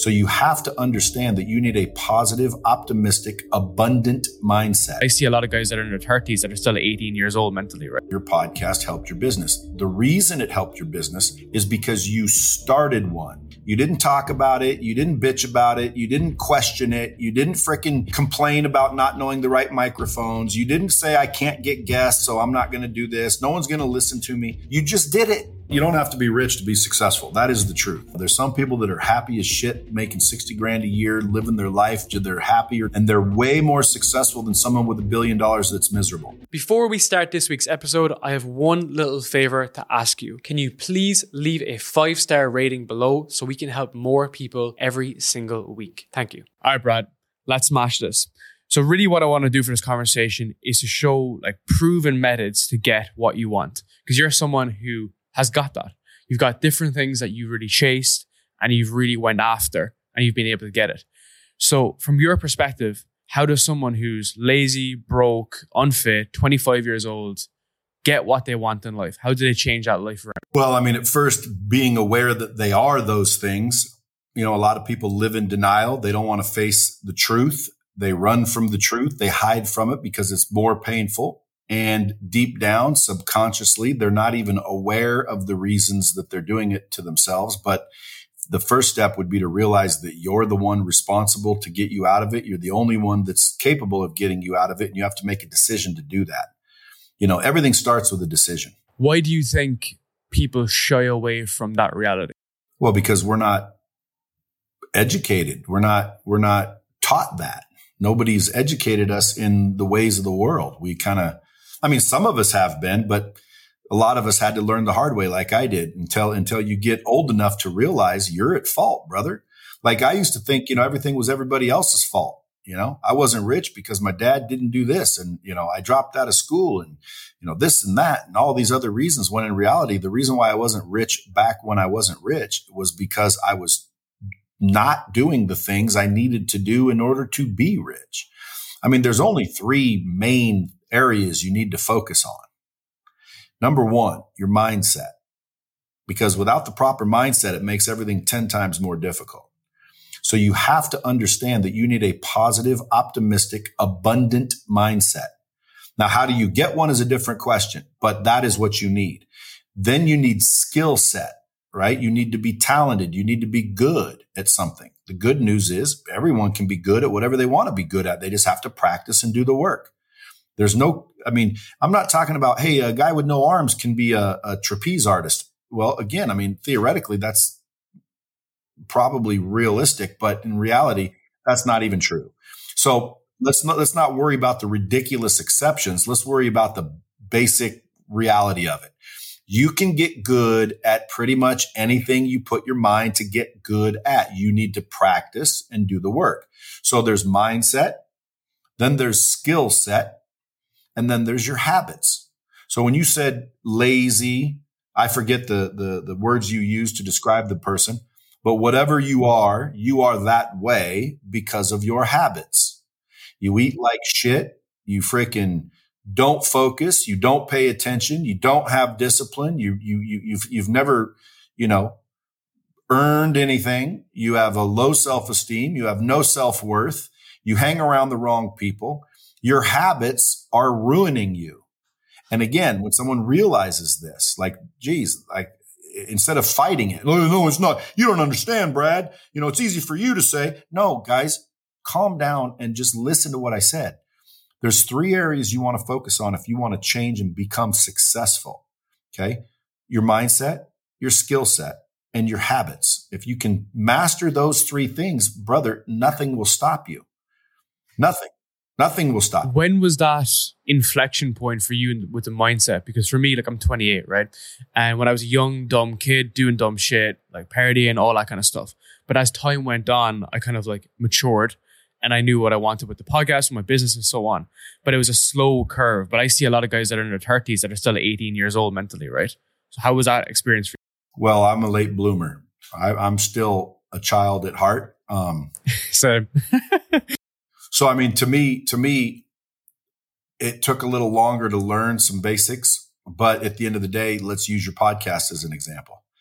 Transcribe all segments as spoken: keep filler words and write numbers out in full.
So you have to understand that you need a positive, optimistic, abundant mindset. I see a lot of guys that are in their thirties that are still eighteen years old mentally, right? Your podcast helped your business. The reason it helped your business is because you started one. You didn't talk about it. You didn't bitch about it. You didn't question it. You didn't fricking complain about not knowing the right microphones. You didn't say, I can't get guests, so I'm not going to do this. No one's going to listen to me. You just did it. You don't have to be rich to be successful. That is the truth. There's some people that are happy as shit, making sixty grand a year, living their life. They're happier and they're way more successful than someone with a billion dollars that's miserable. Before we start this week's episode, I have one little favor to ask you. Can you please leave a five-star rating below so we can help more people every single week? Thank you. All right, Brad, let's smash this. So really what I want to do for this conversation is to show like proven methods to get what you want. Because you're someone who has got that. You've got different things that you really chased and you've really went after and you've been able to get it. So from your perspective, how does someone who's lazy, broke, unfit, twenty-five years old, get what they want in life? How do they change that life around? Well, I mean, at first, being aware that they are those things. You know, a lot of people live in denial. They don't want to face the truth. They run from the truth. They hide from it because it's more painful. And deep down, subconsciously, they're not even aware of the reasons that they're doing it to themselves. But the first step would be to realize that you're the one responsible to get you out of it. You're the only one that's capable of getting you out of it. And you have to make a decision to do that. You know, everything starts with a decision. Why do you think people shy away from that reality? Well, because we're not educated. We're not, we're not taught that. Nobody's educated us in the ways of the world. We kind of, I mean, some of us have been, but a lot of us had to learn the hard way like I did until, until you get old enough to realize you're at fault, brother. Like I used to think, you know, everything was everybody else's fault. You know, I wasn't rich because my dad didn't do this. And, you know, I dropped out of school and, you know, this and that and all these other reasons. When in reality, the reason why I wasn't rich back when I wasn't rich was because I was not doing the things I needed to do in order to be rich. I mean, there's only three main areas you need to focus on. Number one, your mindset, because without the proper mindset, it makes everything ten times more difficult. So you have to understand that you need a positive, optimistic, abundant mindset. Now, how do you get one is a different question, but that is what you need. Then you need skill set, right? You need to be talented. You need to be good at something. The good news is everyone can be good at whatever they want to be good at. They just have to practice and do the work. There's no, I mean, I'm not talking about, hey, a guy with no arms can be a, a trapeze artist. Well, again, I mean, theoretically, that's probably realistic, but in reality, that's not even true. So let's not, let's not worry about the ridiculous exceptions. Let's worry about the basic reality of it. You can get good at pretty much anything you put your mind to get good at. You need to practice and do the work. So there's mindset, then there's skill set, and then there's your habits. So when you said lazy, I forget the, the, the words you used to describe the person, but whatever you are, you are that way because of your habits. You eat like shit. You freaking don't focus. You don't pay attention. You don't have discipline. You, you, you, you've, you've never, you know, earned anything. You have a low self-esteem. You have no self-worth. You hang around the wrong people. Your habits are ruining you. And again, when someone realizes this, like, geez, like instead of fighting it, no, no, it's not, you don't understand, Brad. You know, it's easy for you to say, no, guys, calm down and just listen to what I said. There's three areas you want to focus on if you want to change and become successful. Okay. Your mindset, your skill set, and your habits. If you can master those three things, brother, nothing will stop you. Nothing. Nothing will stop. When was that inflection point for you with the mindset? Because for me, like I'm twenty-eight, right? And when I was a young, dumb kid doing dumb shit, like partying, all that kind of stuff. But as time went on, I kind of like matured and I knew what I wanted with the podcast, with my business and so on. But it was a slow curve. But I see a lot of guys that are in their thirties that are still eighteen years old mentally, right? So how was that experience for you? Well, I'm a late bloomer. I, I'm still a child at heart. Um, Same. So, I mean, to me, to me, it took a little longer to learn some basics, but at the end of the day, let's use your podcast as an example.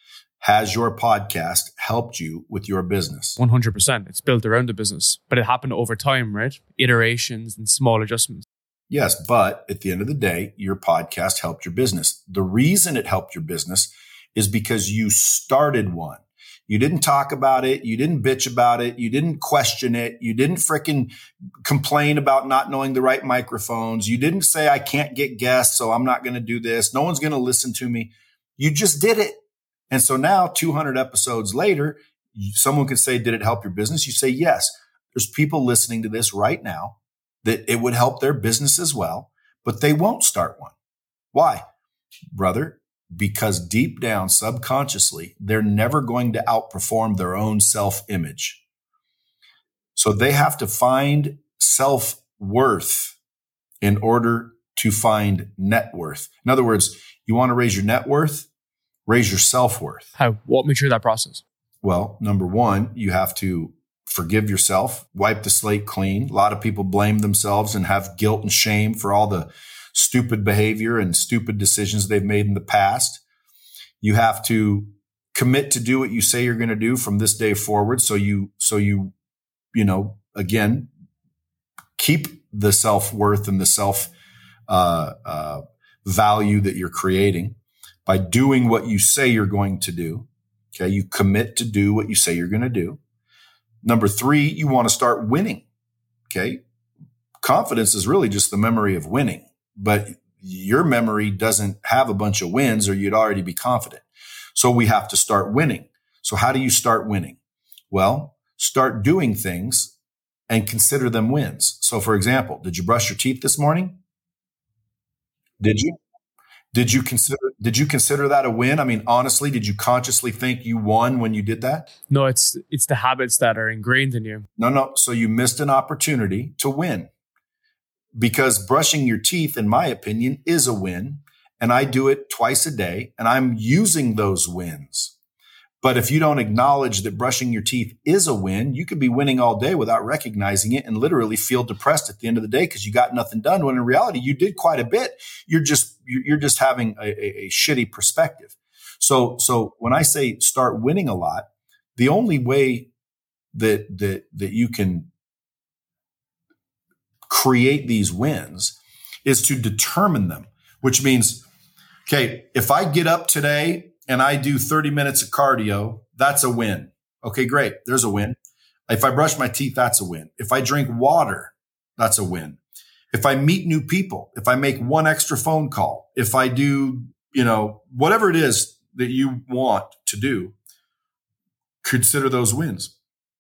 Has your podcast helped you with your business? one hundred percent. It's built around the business, but it happened over time, right? Iterations and small adjustments. Yes, but at the end of the day, your podcast helped your business. The reason it helped your business is because you started one. You didn't talk about it. You didn't bitch about it. You didn't question it. You didn't fricking complain about not knowing the right microphones. You didn't say, I can't get guests, so I'm not going to do this. No one's going to listen to me. You just did it. And so now two hundred episodes later, someone could say, did it help your business? You say, yes. There's people listening to this right now that it would help their business as well, but they won't start one. Why? Brother, because deep down, subconsciously, they're never going to outperform their own self-image. So they have to find self-worth in order to find net worth. In other words, you want to raise your net worth, raise your self-worth. How? Walk me through that process. Well, number one, you have to forgive yourself, wipe the slate clean. A lot of people blame themselves and have guilt and shame for all the stupid behavior and stupid decisions they've made in the past. You have to commit to do what you say you're going to do from this day forward. So you, so you, you know, again, keep the self-worth and the self, uh, uh, value that you're creating by doing what you say you're going to do. Okay. You commit to do what you say you're going to do. Number three, you want to start winning. Okay. Confidence is really just the memory of winning, but your memory doesn't have a bunch of wins or you'd already be confident. So we have to start winning. So how do you start winning? Well, start doing things and consider them wins. So for example, did you brush your teeth this morning? Did you? Did you consider, did you consider that a win? I mean, honestly, did you consciously think you won when you did that? No, it's, it's the habits that are ingrained in you. No, no. So you missed an opportunity to win because brushing your teeth, in my opinion, is a win. And I do it twice a day and I'm using those wins. But if you don't acknowledge that brushing your teeth is a win, you could be winning all day without recognizing it and literally feel depressed at the end of the day because you got nothing done. When in reality, you did quite a bit. You're just, you're just having a, a, a shitty perspective. So, so when I say start winning a lot, the only way that, that, that you can create these wins is to determine them, which means, okay, if I get up today and I do thirty minutes of cardio, that's a win. Okay, great. There's a win. If I brush my teeth, that's a win. If I drink water, that's a win. If I meet new people, if I make one extra phone call, if I do, you know, whatever it is that you want to do, consider those wins.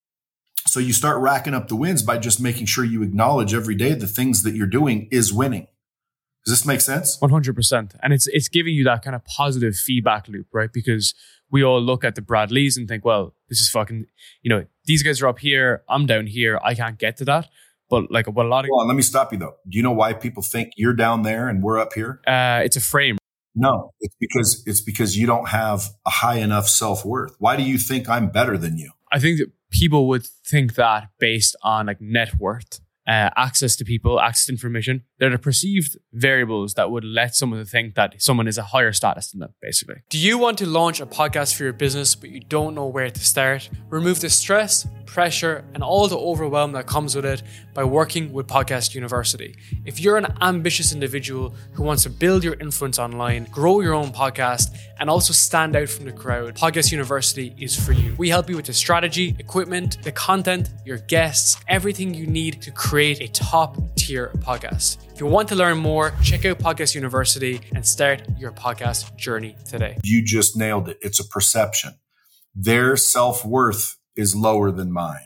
So you start racking up the wins by just making sure you acknowledge every day the things that you're doing is winning. Does this make sense? one hundred percent. And it's it's giving you that kind of positive feedback loop, right? Because we all look at the Brad Lees and think, well, this is fucking, you know, these guys are up here. I'm down here. I can't get to that. But like what a lot of... Hold on, let me stop you though. Do you know why people think you're down there and we're up here? Uh, it's a frame. No, it's because it's because you don't have a high enough self-worth. Why do you think I'm better than you? I think that people would think that based on like net worth. Uh, access to people, access to information. They're the perceived variables that would let someone think that someone is a higher status than them, basically. Do you want to launch a podcast for your business, but you don't know where to start? Remove the stress, pressure, and all the overwhelm that comes with it by working with Podcast University. If you're an ambitious individual who wants to build your influence online, grow your own podcast, and also stand out from the crowd, Podcast University is for you. We help you with the strategy, equipment, the content, your guests, everything you need to create a top-tier podcast. If you want to learn more, check out Podcast University and start your podcast journey today. You just nailed it. It's a perception. Their self-worth is lower than mine.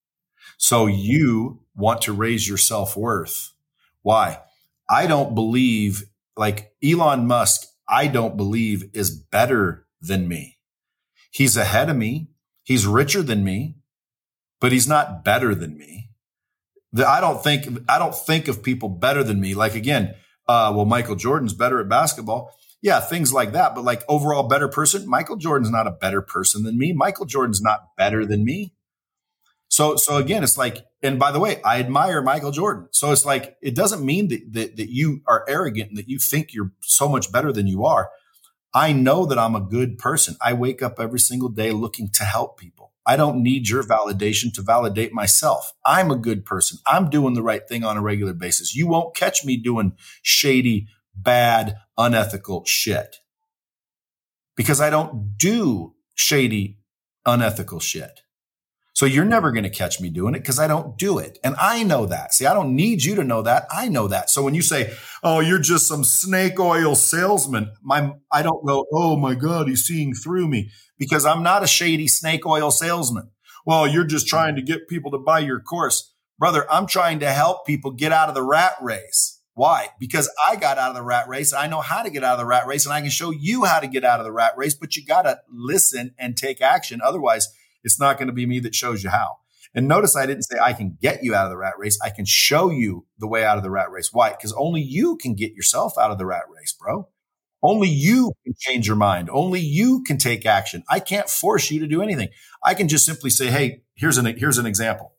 So you want to raise your self-worth. Why? I don't believe, like Elon Musk, I don't believe is better than me. He's ahead of me. He's richer than me, but he's not better than me. The, I don't think, I don't think of people better than me. Like again, uh, well, Michael Jordan's better at basketball. Yeah, things like that. But like overall better person, Michael Jordan's not a better person than me. Michael Jordan's not better than me. So, so again, it's like, and by the way, I admire Michael Jordan. So it's like, it doesn't mean that, that, that you are arrogant and that you think you're so much better than you are. I know that I'm a good person. I wake up every single day looking to help people. I don't need your validation to validate myself. I'm a good person. I'm doing the right thing on a regular basis. You won't catch me doing shady, bad, unethical shit because I don't do shady, unethical shit. So you're never going to catch me doing it because I don't do it. And I know that. See, I don't need you to know that. I know that. So when you say, oh, you're just some snake oil salesman, my, I don't go, oh my God, he's seeing through me because I'm not a shady snake oil salesman. Well, you're just trying to get people to buy your course. Brother, I'm trying to help people get out of the rat race. Why? Because I got out of the rat race. I know how to get out of the rat race and I can show you how to get out of the rat race, but you got to listen and take action. Otherwise, it's not going to be me that shows you how. And notice I didn't say I can get you out of the rat race. I can show you the way out of the rat race. Why? Because only you can get yourself out of the rat race, bro. Only you can change your mind. Only you can take action. I can't force you to do anything. I can just simply say, hey, here's an, here's an example.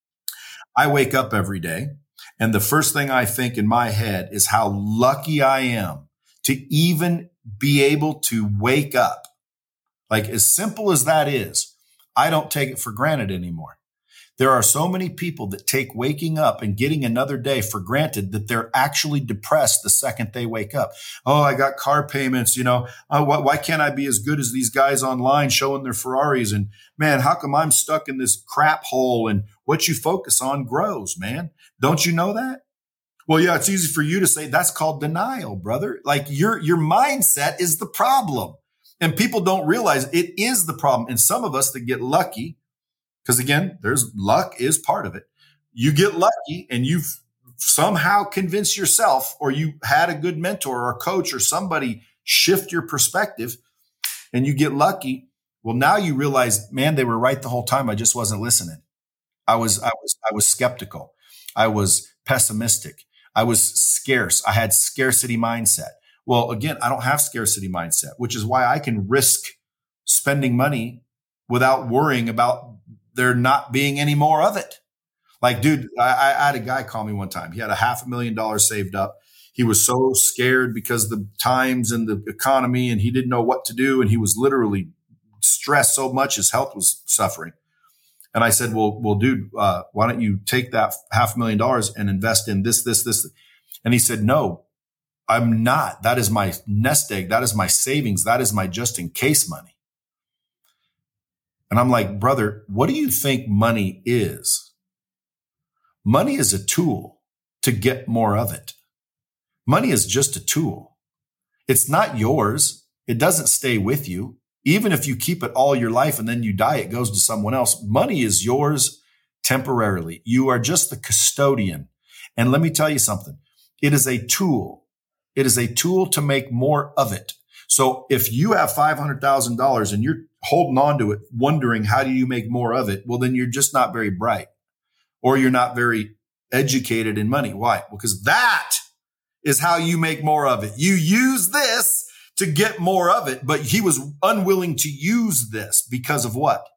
I wake up every day and the first thing I think in my head is how lucky I am to even be able to wake up. Like as simple as that is, I don't take it for granted anymore. There are so many people that take waking up and getting another day for granted that they're actually depressed the second they wake up. Oh, I got car payments, you know, oh, why, why can't I be as good as these guys online showing their Ferraris? And man, how come I'm stuck in this crap hole? And what you focus on grows, man. Don't you know that? Well, yeah, it's easy for you to say that's called denial, brother. Like your, your mindset is the problem. And people don't realize it is the problem. And some of us that get lucky, because again, there's luck is part of it. You get lucky and you've somehow convinced yourself or you had a good mentor or coach or somebody shift your perspective and you get lucky. Well, now you realize, man, they were right the whole time. I just wasn't listening. I was, I was, I was skeptical. I was pessimistic. I was scarce. I had scarcity mindset. Well, again, I don't have scarcity mindset, which is why I can risk spending money without worrying about there not being any more of it. Like, dude, I, I had a guy call me one time. He had a half a million dollars saved up. He was so scared because of the times and the economy and he didn't know what to do. And he was literally stressed so much his health was suffering. And I said, well, well, dude, uh, why don't you take that half a million dollars and invest in this, this, this? And he said, no. I'm not. That is my nest egg. That is my savings. That is my just in case money. And I'm like, brother, what do you think money is? Money is a tool to get more of it. Money is just a tool. It's not yours. It doesn't stay with you. Even if you keep it all your life and then you die, it goes to someone else. Money is yours temporarily. You are just the custodian. And let me tell you something. It is a tool. It is a tool to make more of it. So if you have five hundred thousand dollars and you're holding on to it, wondering how do you make more of it? Well, then you're just not very bright or you're not very educated in money. Why? Because that is how you make more of it. You use this to get more of it, but he was unwilling to use this because of what?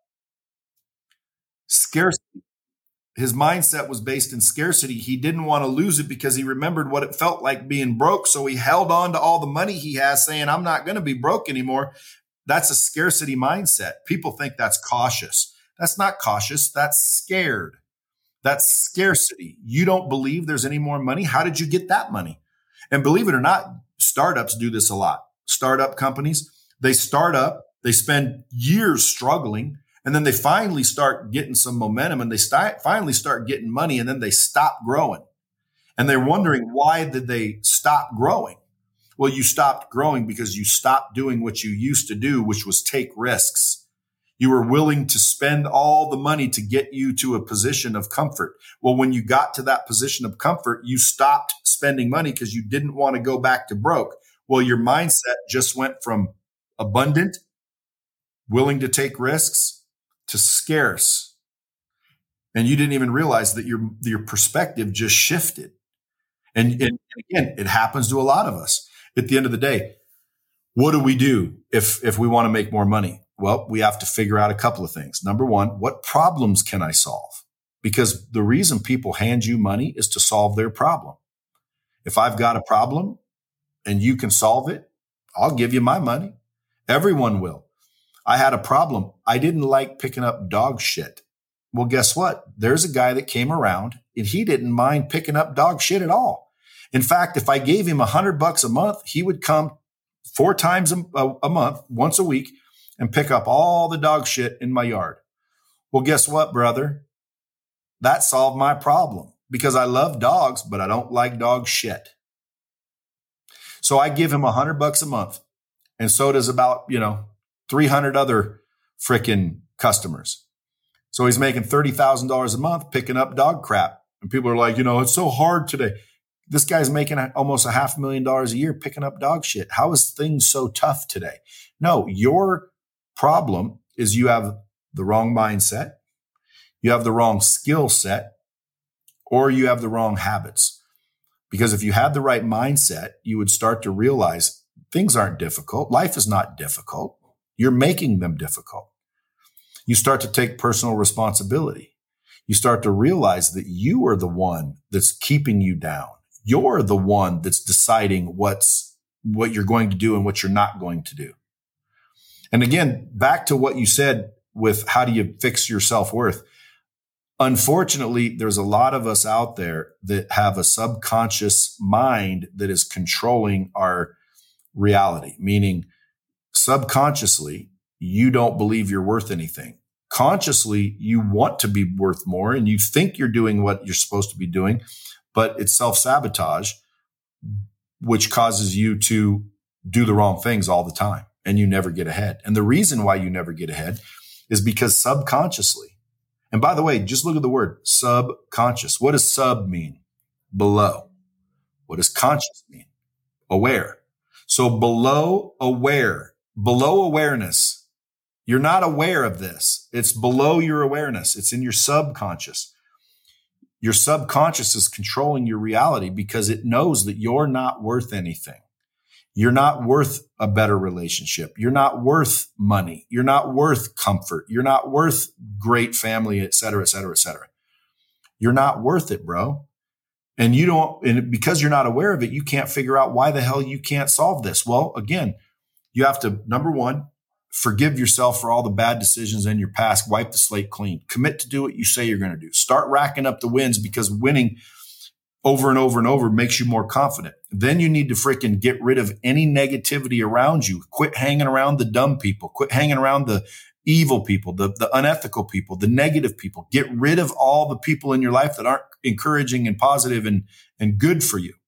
Scarcity. His mindset was based in scarcity. He didn't want to lose it because he remembered what it felt like being broke. So he held on to all the money he has saying, I'm not going to be broke anymore. That's a scarcity mindset. People think that's cautious. That's not cautious. That's scared. That's scarcity. You don't believe there's any more money. How did you get that money? And believe it or not, startups do this a lot. Startup companies, they start up, they spend years struggling. And then they finally start getting some momentum and they start, finally start getting money and then they stop growing. And they're wondering, why did they stop growing? Well, you stopped growing because you stopped doing what you used to do, which was take risks. You were willing to spend all the money to get you to a position of comfort. Well, when you got to that position of comfort, you stopped spending money because you didn't want to go back to broke. Well, your mindset just went from abundant, willing to take risks, to scarce. And you didn't even realize that your, your perspective just shifted. And, and again, it happens to a lot of us. At the end of the day, what do we do if, if we want to make more money? Well, we have to figure out a couple of things. Number one, what problems can I solve? Because the reason people hand you money is to solve their problem. If I've got a problem and you can solve it, I'll give you my money. Everyone will. I had a problem. I didn't like picking up dog shit. Well, guess what? There's a guy that came around and he didn't mind picking up dog shit at all. In fact, if I gave him a hundred bucks a month, he would come four times a, a, a month, once a week, and pick up all the dog shit in my yard. Well, guess what, brother? That solved my problem because I love dogs, but I don't like dog shit. So I give him a hundred bucks a month. And so does about, you know, three hundred other freaking customers. So he's making thirty thousand dollars a month picking up dog crap. And people are like, you know, it's so hard today. This guy's making almost a half a million dollars a year picking up dog shit. How is things so tough today? No, your problem is you have the wrong mindset, you have the wrong skill set, or you have the wrong habits. Because if you had the right mindset, you would start to realize things aren't difficult. Life is not difficult. You're making them difficult. You start to take personal responsibility. You start to realize that you are the one that's keeping you down. You're the one that's deciding what's what you're going to do and what you're not going to do. And again, back to what you said with how do you fix your self-worth? Unfortunately, there's a lot of us out there that have a subconscious mind that is controlling our reality, meaning subconsciously, you don't believe you're worth anything. Consciously, you want to be worth more and you think you're doing what you're supposed to be doing, but it's self-sabotage, which causes you to do the wrong things all the time and you never get ahead. And the reason why you never get ahead is because subconsciously, and by the way, just look at the word subconscious. What does sub mean? Below. What does conscious mean? Aware. So below aware, below awareness, you're not aware of this. It's below your awareness. It's in your subconscious. Your subconscious is controlling your reality because it knows that you're not worth anything. You're not worth a better relationship. You're not worth money. You're not worth comfort. You're not worth great family, et cetera, et cetera, et cetera. You're not worth it, bro. And you don't, and because you're not aware of it, you can't figure out why the hell you can't solve this. Well, again, you have to, number one, forgive yourself for all the bad decisions in your past. Wipe the slate clean. Commit to do what you say you're going to do. Start racking up the wins because winning over and over and over makes you more confident. Then you need to freaking get rid of any negativity around you. Quit hanging around the dumb people. Quit hanging around the evil people, the, the unethical people, the negative people. Get rid of all the people in your life that aren't encouraging and positive and, and good for you.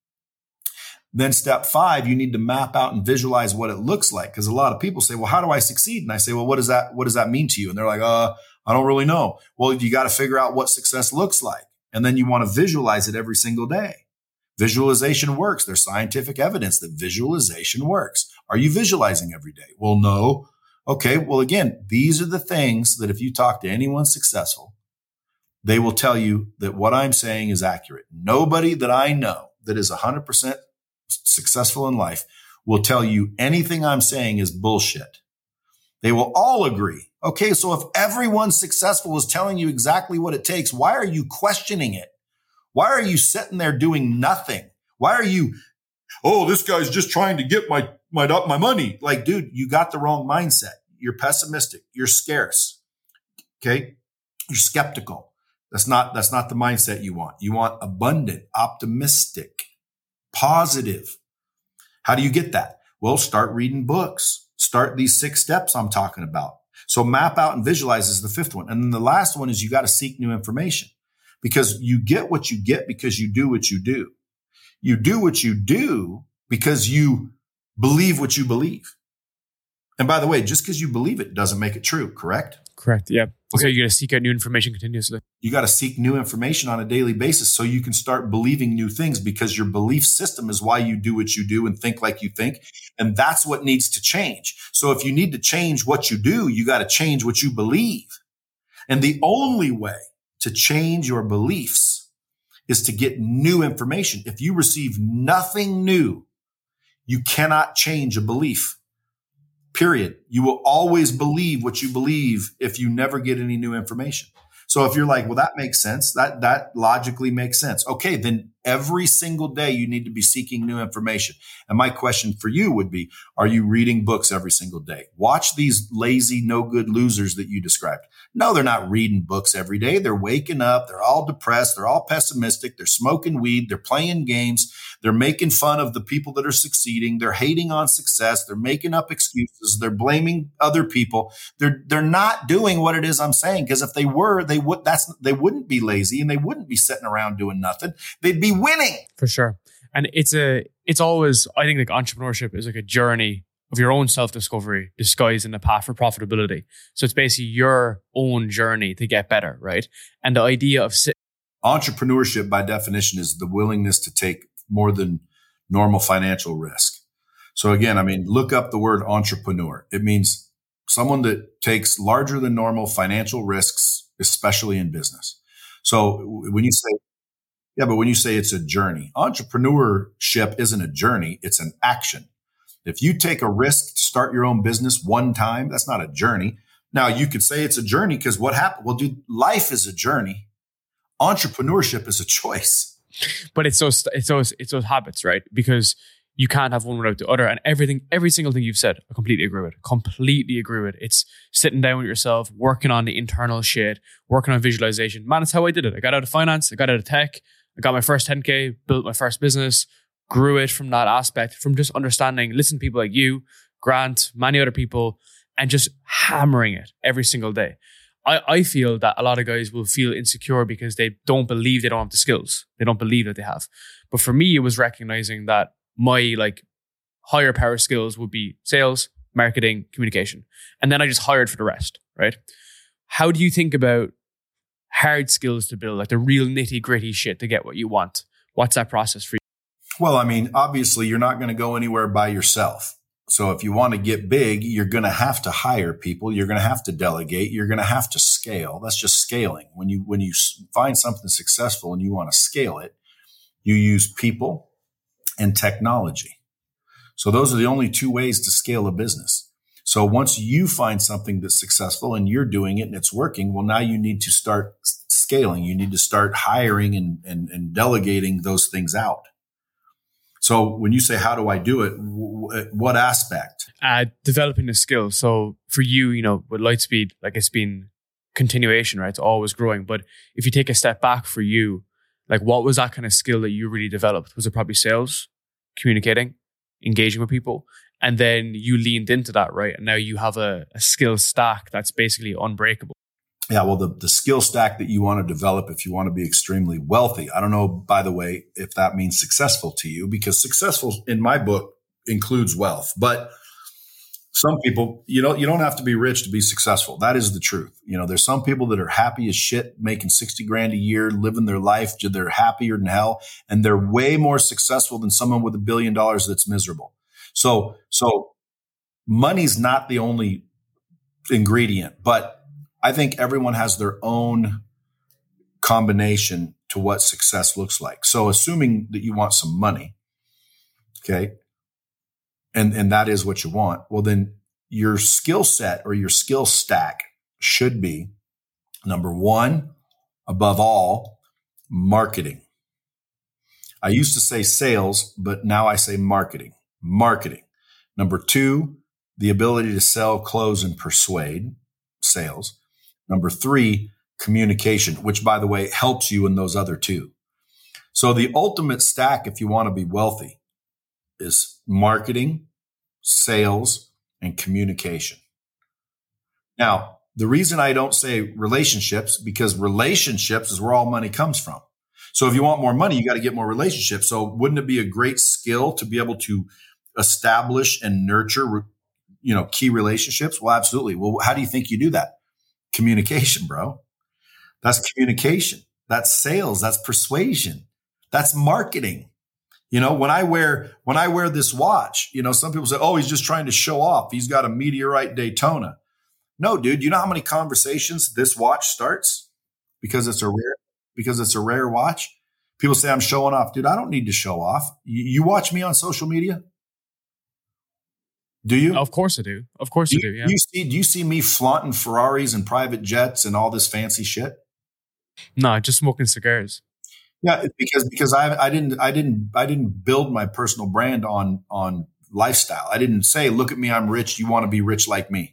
Then step five, you need to map out and visualize what it looks like. Because a lot of people say, well, how do I succeed? And I say, well, what does that, what does that mean to you? And they're like, uh, I don't really know. Well, you got to figure out what success looks like. And then you want to visualize it every single day. Visualization works. There's scientific evidence that visualization works. Are you visualizing every day? Well, no. Okay. Well, again, these are the things that if you talk to anyone successful, they will tell you that what I'm saying is accurate. Nobody that I know that is one hundred percent successful in life will tell you anything I'm saying is bullshit. They will all agree. Okay, so if everyone successful is telling you exactly what it takes, why are you questioning it? Why are you sitting there doing nothing? Why are you, oh, this guy's just trying to get my, my, my money. Like, dude, you got the wrong mindset. You're pessimistic. You're scarce. Okay. You're skeptical. That's not, that's not the mindset you want. You want abundant, optimistic, positive. How do you get that? Well, start reading books. Start these six steps I'm talking about. So map out and visualize is the fifth one. And then the last one is you got to seek new information because you get what you get because you do what you do. You do what you do because you believe what you believe. And by the way, just because you believe it doesn't make it true, correct? Correct. Yeah. Okay. So you got to seek out new information continuously. You got to seek new information on a daily basis so you can start believing new things because your belief system is why you do what you do and think like you think. And that's what needs to change. So if you need to change what you do, you got to change what you believe. And the only way to change your beliefs is to get new information. If you receive nothing new, you cannot change a belief. Period. You will always believe what you believe if you never get any new information. So if you're like, well, that makes sense. That, that logically makes sense. Okay. Then Every single day, you need to be seeking new information. And my question for you would be, are you reading books every single day? Watch these lazy, no good losers that you described. No, they're not reading books every day. They're waking up. They're all depressed. They're all pessimistic. They're smoking weed. They're playing games. They're making fun of the people that are succeeding. They're hating on success. They're making up excuses. They're blaming other people. They're, they're not doing what it is I'm saying. Because if they were, they would, that's, they wouldn't be lazy and they wouldn't be sitting around doing nothing. They'd be winning. For sure. And it's a, it's always, I think like entrepreneurship is like a journey of your own self-discovery disguised in a path for profitability. So it's basically your own journey to get better, right? And the idea of sit- entrepreneurship by definition is the willingness to take more than normal financial risk. So again, I mean, look up the word entrepreneur. It means someone that takes larger than normal financial risks, especially in business. So when you say, yeah, but when you say it's a journey, entrepreneurship isn't a journey, it's an action. If you take a risk to start your own business one time, that's not a journey. Now, you could say it's a journey because what happened? Well, dude, life is a journey. Entrepreneurship is a choice. But it's those, it's those, it's those habits, right? Because you can't have one without the other. And everything, every single thing you've said, I completely agree with. Completely agree with. It's sitting down with yourself, working on the internal shit, working on visualization. Man, it's how I did it. I got out of finance. I got out of tech. I got my first ten K, built my first business, grew it from that aspect, from just understanding, listen to people like you, Grant, many other people, and just hammering it every single day. I, I feel that a lot of guys will feel insecure because they don't believe they don't have the skills. They don't believe that they have. But for me, it was recognizing that my like higher power skills would be sales, marketing, communication. And then I just hired for the rest, right? How do you think about hard skills to build, like the real nitty gritty shit to get what you want? What's that process for you? Well, I mean, obviously you're not going to go anywhere by yourself. So if you want to get big, you're going to have to hire people. You're going to have to delegate. You're going to have to scale. That's just scaling. When you, when you find something successful and you want to scale it, you use people and technology. So those are the only two ways to scale a business. So once you find something that's successful and you're doing it and it's working, well, now you need to start scaling. You need to start hiring and, and, and delegating those things out. So when you say, how do I do it? What aspect? Uh, developing the skills. So for you, you know, with Lightspeed, like it's been continuation, right? It's always growing. But if you take a step back for you, like what was that kind of skill that you really developed? Was it probably sales, communicating, engaging with people? And then you leaned into that, right? And now you have a, a skill stack that's basically unbreakable. Yeah, well, the, the skill stack that you want to develop if you want to be extremely wealthy. I don't know, by the way, if that means successful to you, because successful in my book includes wealth. But some people, you know, you don't have to be rich to be successful. That is the truth. You know, there's some people that are happy as shit, making sixty grand a year, living their life. They're happier than hell. And they're way more successful than someone with a billion dollars that's miserable. So, so money's not the only ingredient, but I think everyone has their own combination to what success looks like. So assuming that you want some money, okay, and, and that is what you want, well, then your skill set or your skill stack should be, number one, above all, marketing. I used to say sales, but now I say marketing. Marketing. Number two, the ability to sell, close, and persuade, sales. Number three, communication, which, by the way, helps you in those other two. So the ultimate stack, if you want to be wealthy, is marketing, sales, and communication. Now, the reason I don't say relationships, because relationships is where all money comes from. So if you want more money, you got to get more relationships. So wouldn't it be a great skill to be able to establish and nurture, you know, key relationships? Well, absolutely. Well, how do you think you do that? Communication, bro. That's communication. That's sales. That's persuasion. That's marketing. You know, when I wear, when I wear this watch, you know, some people say, oh, he's just trying to show off. He's got a Meteorite Daytona. No, dude, you know how many conversations this watch starts because it's a rare, because it's a rare watch? People say I'm showing off. Dude, I don't need to show off. You, you watch me on social media? Do you? Of course I do. Of course do I do. Yeah. You see, do you see me flaunting Ferraris and private jets and all this fancy shit? No, just smoking cigars. Yeah, because because I I didn't I didn't I didn't build my personal brand on on lifestyle. I didn't say, look at me, I'm rich. You want to be rich like me.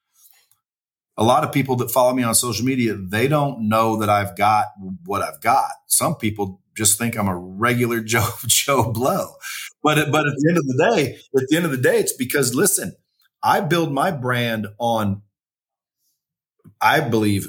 A lot of people that follow me on social media, they don't know that I've got what I've got. Some people just think I'm a regular Joe Joe Blow. But but at the end of the day, at the end of the day, it's because, listen, I build my brand on, I believe,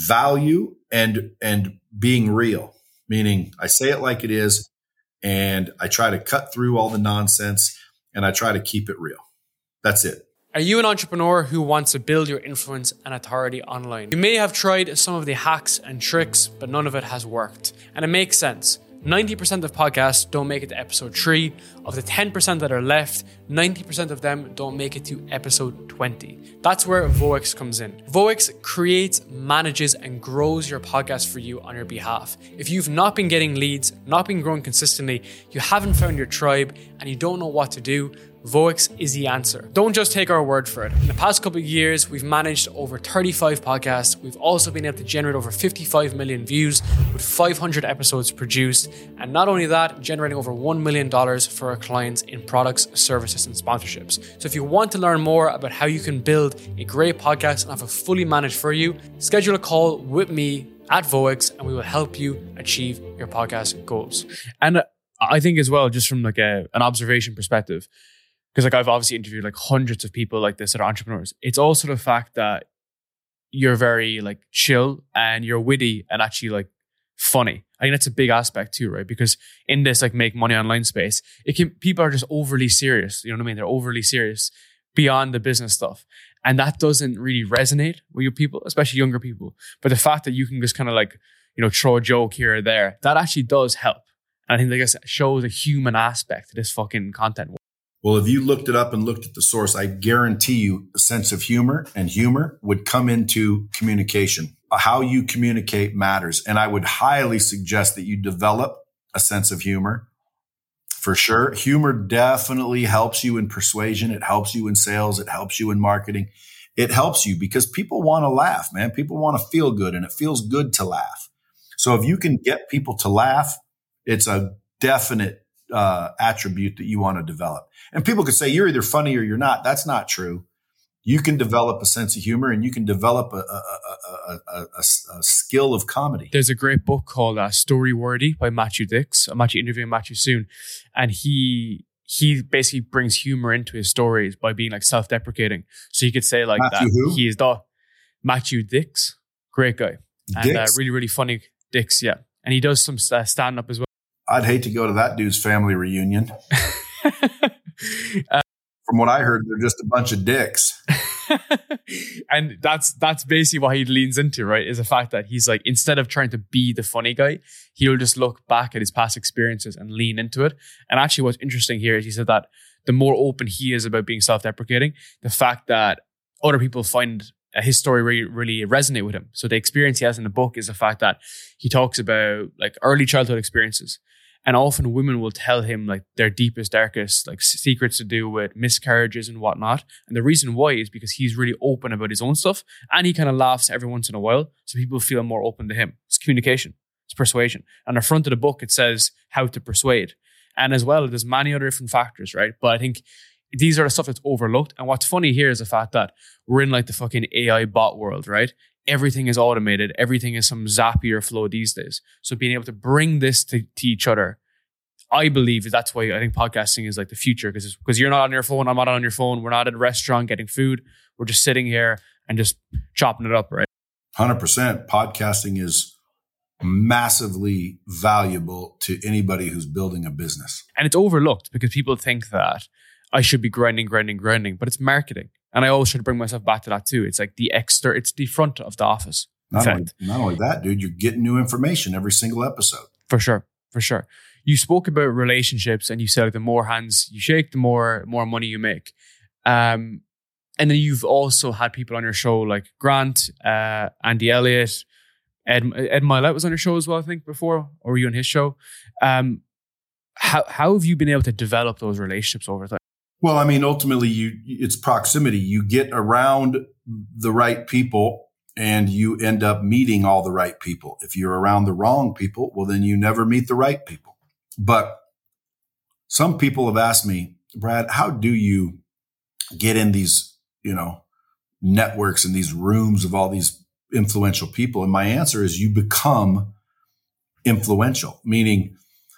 value and and being real. Meaning I say it like it is, and I try to cut through all the nonsense, and I try to keep it real. That's it. Are you an entrepreneur who wants to build your influence and authority online? You may have tried some of the hacks and tricks, but none of it has worked. And it makes sense. ninety percent of podcasts don't make it to episode three. Of the ten percent that are left, ninety percent of them don't make it to episode twenty. That's where Voix comes in. Voix creates, manages, and grows your podcast for you on your behalf. If you've not been getting leads, not been growing consistently, you haven't found your tribe, and you don't know what to do, Voix is the answer. Don't just take our word for it. In the past couple of years, we've managed over thirty-five podcasts. We've also been able to generate over fifty-five million views with five hundred episodes produced. And not only that, generating over one million dollars for our clients in products, services, and sponsorships. So if you want to learn more about how you can build a great podcast and have it fully managed for you, schedule a call with me at Voix and we will help you achieve your podcast goals. And I think as well, just from like a, an observation perspective, because like I've obviously interviewed like hundreds of people like this that are entrepreneurs. It's also the fact that you're very like chill and you're witty and actually like funny. I think that's a big aspect too, right? Because in this like make money online space, it can people are just overly serious. You know what I mean? They're overly serious beyond the business stuff. And that doesn't really resonate with your people, especially younger people. But the fact that you can just kind of like, you know, throw a joke here or there, that actually does help. And I think that like, shows a human aspect to this fucking content. Well, if you looked it up and looked at the source, I guarantee you a sense of humor and humor would come into communication. How you communicate matters. And I would highly suggest that you develop a sense of humor for sure. Humor definitely helps you in persuasion. It helps you in sales. It helps you in marketing. It helps you because people want to laugh, man. People want to feel good and it feels good to laugh. So if you can get people to laugh, it's a definite uh, attribute that you want to develop. And people could say you're either funny or you're not. That's not true. You can develop a sense of humor and you can develop a, a, a, a, a, a skill of comedy. There's a great book called uh, Story Worthy by Matthew Dix. I'm actually interviewing Matthew soon. And he he basically brings humor into his stories by being like self-deprecating. So you could say like Matthew that. Who? He is the Matthew Dix. Great guy. And uh, really, really funny. Dix, yeah. And he does some uh, stand-up as well. I'd hate to go to that dude's family reunion. uh, From what I heard, they're just a bunch of dicks. And that's that's basically what he leans into, right? Is the fact that he's like, instead of trying to be the funny guy, he'll just look back at his past experiences and lean into it. And actually what's interesting here is he said that the more open he is about being self-deprecating, the fact that other people find his story really, really resonate with him. So the experience he has in the book is the fact that he talks about like early childhood experiences. And often women will tell him like their deepest, darkest like secrets to do with miscarriages and whatnot. And the reason why is because he's really open about his own stuff and he kind of laughs every once in a while. So people feel more open to him. It's communication. It's persuasion. On the front of the book, it says how to persuade. And as well, there's many other different factors, right? But I think these are the stuff that's overlooked. And what's funny here is the fact that we're in like the fucking A I bot world, right? Everything is automated. Everything is some Zapier flow these days. So being able to bring this to, to each other, I believe that's why I think podcasting is like the future, because because you're not on your phone, I'm not on your phone. We're not at a restaurant getting food. We're just sitting here and just chopping it up, right? one hundred percent. Podcasting is massively valuable to anybody who's building a business. And it's overlooked because people think that I should be grinding, grinding, grinding, but it's marketing. And I always try to bring myself back to that too. It's like the extra, it's the front of the office. Not only, not only that, dude, you're getting new information every single episode. For sure. For sure. You spoke about relationships and you said like, the more hands you shake, the more, more money you make. Um, and then you've also had people on your show like Grant, uh, Andy Elliott, Ed, Ed Milet was on your show as well, I think before, or were you on his show? Um, how, how have you been able to develop those relationships over time? Well, I mean, ultimately, you it's proximity. You get around the right people and you end up meeting all the right people. If you're around the wrong people, well, then you never meet the right people. But some people have asked me, Brad, how do you get in these, you know, networks and these rooms of all these influential people? And my answer is you become influential, meaning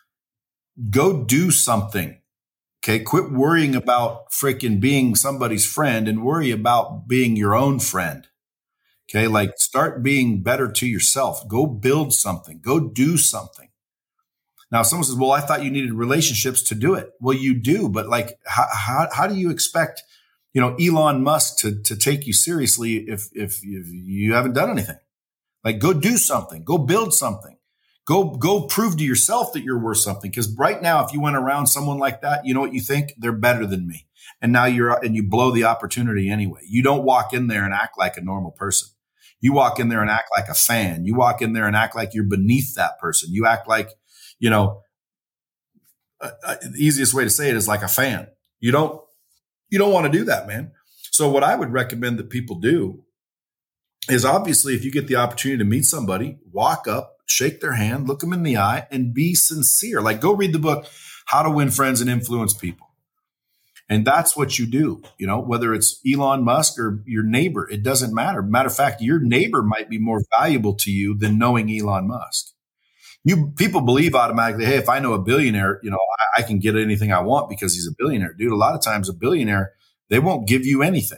go do something. Okay. Quit worrying about freaking being somebody's friend and worry about being your own friend. Okay. Like start being better to yourself. Go build something. Go do something. Now, someone says, well, I thought you needed relationships to do it. Well, you do, but like, how, how, how do you expect, you know, Elon Musk to, to take you seriously if, if, if you haven't done anything? Like go do something, go build something, go, go prove to yourself that you're worth something. Cause right now, if you went around someone like that, you know what you think? They're better than me. And now you're, and you blow the opportunity anyway. You don't walk in there and act like a normal person. You walk in there and act like a fan. You walk in there and act like you're beneath that person. You act like, you know, uh, uh, the easiest way to say it is like a fan. You don't, you don't want to do that, man. So what I would recommend that people do is obviously if you get the opportunity to meet somebody, walk up, shake their hand, look them in the eye and be sincere. Like go read the book, How to Win Friends and Influence People. And that's what you do, you know, whether it's Elon Musk or your neighbor, it doesn't matter. Matter of fact, your neighbor might be more valuable to you than knowing Elon Musk. You people believe automatically, hey, if I know a billionaire, you know, I, I can get anything I want because he's a billionaire. Dude, a lot of times a billionaire, they won't give you anything.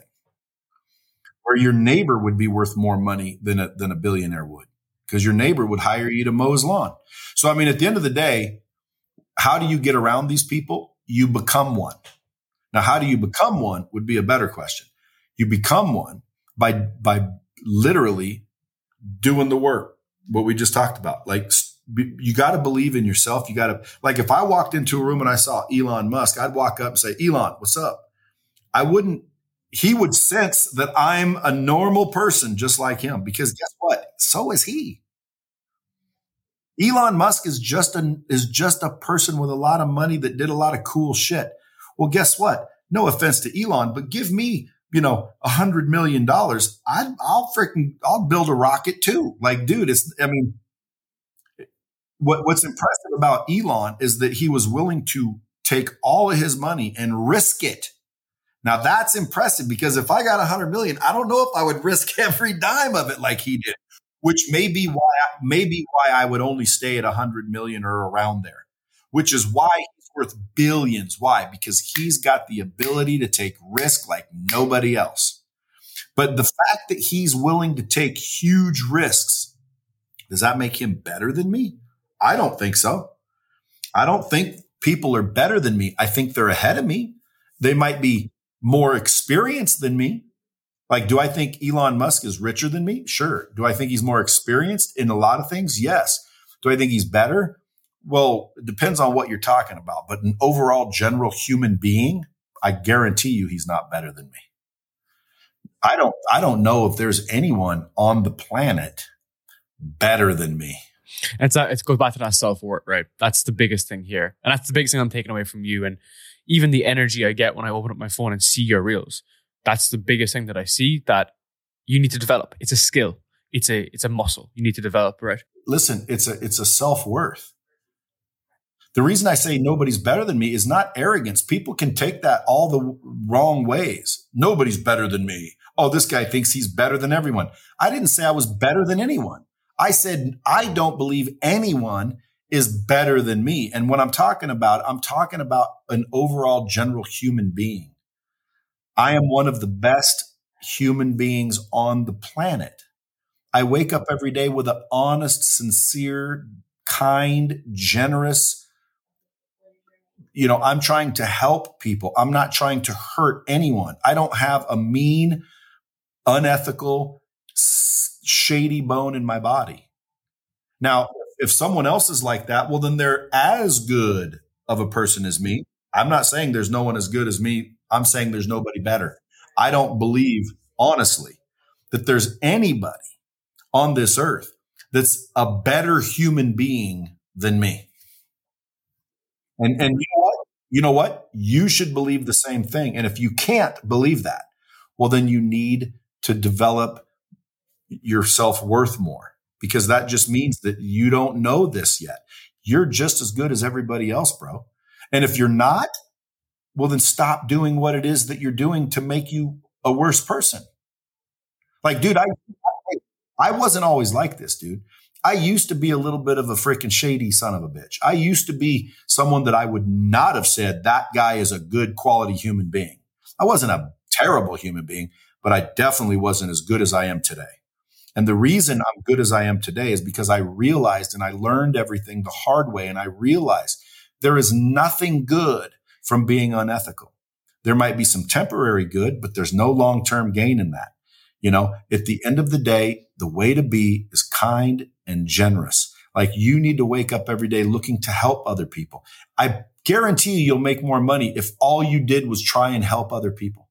Or your neighbor would be worth more money than a, than a billionaire would because your neighbor would hire you to mow his lawn. So, I mean, at the end of the day, how do you get around these people? You become one. Now, how do you become one would be a better question. You become one by, by literally doing the work, what we just talked about. Like, you got to believe in yourself. You got to, like, if I walked into a room and I saw Elon Musk, I'd walk up and say, Elon, what's up? I wouldn't, he would sense that I'm a normal person just like him because guess what? So is he. Elon Musk is just a, is just a person with a lot of money that did a lot of cool shit. Well, guess what? No offense to Elon, but give me, you know, a hundred million dollars. I'd, I'll freaking, I'll build a rocket too. Like, dude, it's, I mean, What, what's impressive about Elon is that he was willing to take all of his money and risk it. Now that's impressive because if I got a hundred million, I don't know if I would risk every dime of it like he did, which may be why, maybe why I would only stay at a hundred million or around there, which is why he's worth billions. Why? Because he's got the ability to take risk like nobody else. But the fact that he's willing to take huge risks, does that make him better than me? I don't think so. I don't think people are better than me. I think they're ahead of me. They might be more experienced than me. Like, do I think Elon Musk is richer than me? Sure. Do I think he's more experienced in a lot of things? Yes. Do I think he's better? Well, it depends on what you're talking about. But an overall general human being, I guarantee you he's not better than me. I don't, I don't know if there's anyone on the planet better than me. It's a, it goes back to that self-worth, right? That's the biggest thing here. And that's the biggest thing I'm taking away from you. And even the energy I get when I open up my phone and see your reels, that's the biggest thing that I see that you need to develop. It's a skill. It's a, it's a muscle you need to develop, right? Listen, it's a, it's a self-worth. The reason I say nobody's better than me is not arrogance. People can take that all the wrong ways. Nobody's better than me. Oh, this guy thinks he's better than everyone. I didn't say I was better than anyone. I said, I don't believe anyone is better than me. And what I'm talking about, I'm talking about an overall general human being. I am one of the best human beings on the planet. I wake up every day with an honest, sincere, kind, generous, you know, I'm trying to help people. I'm not trying to hurt anyone. I don't have a mean, unethical, shady bone in my body. Now, if someone else is like that, well, then they're as good of a person as me. I'm not saying there's no one as good as me. I'm saying there's nobody better. I don't believe, honestly, that there's anybody on this earth that's a better human being than me. And, and you know what? You know what? You should believe the same thing. And if you can't believe that, well, then you need to develop your self-worth more, because that just means that you don't know this yet. You're just as good as everybody else, bro. And if you're not, well, then stop doing what it is that you're doing to make you a worse person. Like, dude, I, I wasn't always like this, dude. I used to be a little bit of a freaking shady son of a bitch. I used to be someone that I would not have said that guy is a good quality human being. I wasn't a terrible human being, but I definitely wasn't as good as I am today. And the reason I'm good as I am today is because I realized and I learned everything the hard way. And I realized there is nothing good from being unethical. There might be some temporary good, but there's no long-term gain in that. You know, at the end of the day, the way to be is kind and generous. Like, you need to wake up every day looking to help other people. I guarantee you, you'll make more money if all you did was try and help other people.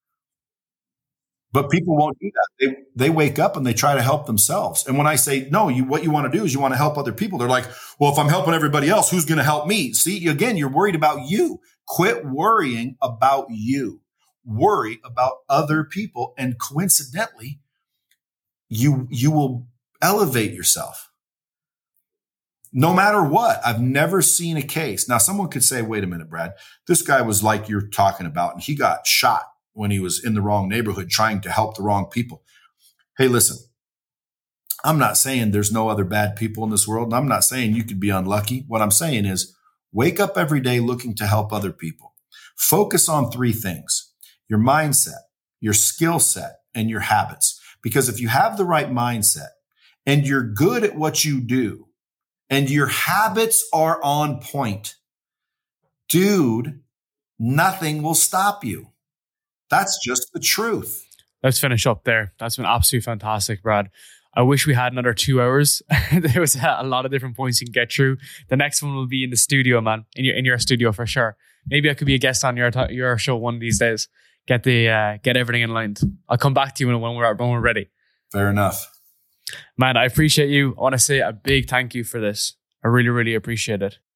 But people won't do that. They they wake up and they try to help themselves. And when I say, no, you what you want to do is you want to help other people, they're like, well, if I'm helping everybody else, who's going to help me? See, again, you're worried about you. Quit worrying about you. Worry about other people. And coincidentally, you you will elevate yourself. No matter what. I've never seen a case. Now, someone could say, wait a minute, Brad, this guy was like you're talking about, and he got shot when he was in the wrong neighborhood trying to help the wrong people. Hey, listen, I'm not saying there's no other bad people in this world. And I'm not saying you could be unlucky. What I'm saying is wake up every day looking to help other people. Focus on three things: your mindset, your skill set, and your habits. Because if you have the right mindset and you're good at what you do and your habits are on point, dude, nothing will stop you. That's just the truth. Let's finish up there. That's been absolutely fantastic, Brad. I wish we had another two hours. There was a lot of different points you can get through. The next one will be in the studio, man. In your in your studio for sure. Maybe I could be a guest on your your show one of these days. Get the uh, get everything in line. I'll come back to you when, when we're when we're ready. Fair enough. Man, I appreciate you. I want to say a big thank you for this. I really, really appreciate it.